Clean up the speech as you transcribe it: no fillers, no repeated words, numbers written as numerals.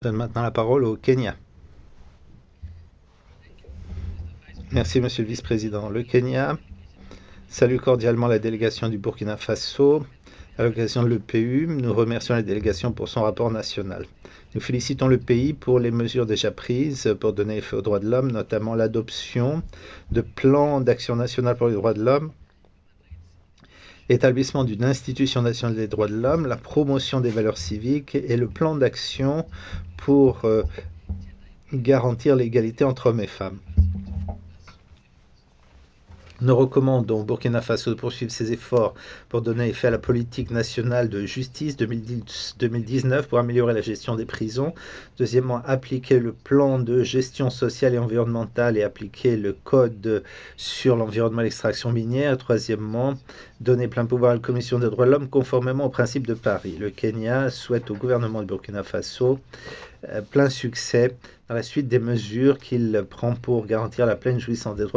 Je donne maintenant la parole au Kenya. Merci, Monsieur le Vice-président. Le Kenya salue cordialement la délégation du Burkina Faso à l'occasion de l'EPU. Nous remercions la délégation pour son rapport national. Nous félicitons le pays pour les mesures déjà prises pour donner effet aux droits de l'homme, notamment l'adoption de plans d'action nationale pour les droits de l'homme, l'établissement d'une institution nationale des droits de l'homme, la promotion des valeurs civiques et le plan d'action pour garantir l'égalité entre hommes et femmes. Nous recommandons au Burkina Faso de poursuivre ses efforts pour donner effet à la politique nationale de justice 2019 pour améliorer la gestion des prisons. Deuxièmement, appliquer le plan de gestion sociale et environnementale et appliquer le code sur l'environnement et l'extraction minière. Troisièmement, donner plein pouvoir à la Commission des droits de l'homme conformément au principe de Paris. Le Kenya souhaite au gouvernement du Burkina Faso plein succès dans la suite des mesures qu'il prend pour garantir la pleine jouissance des droits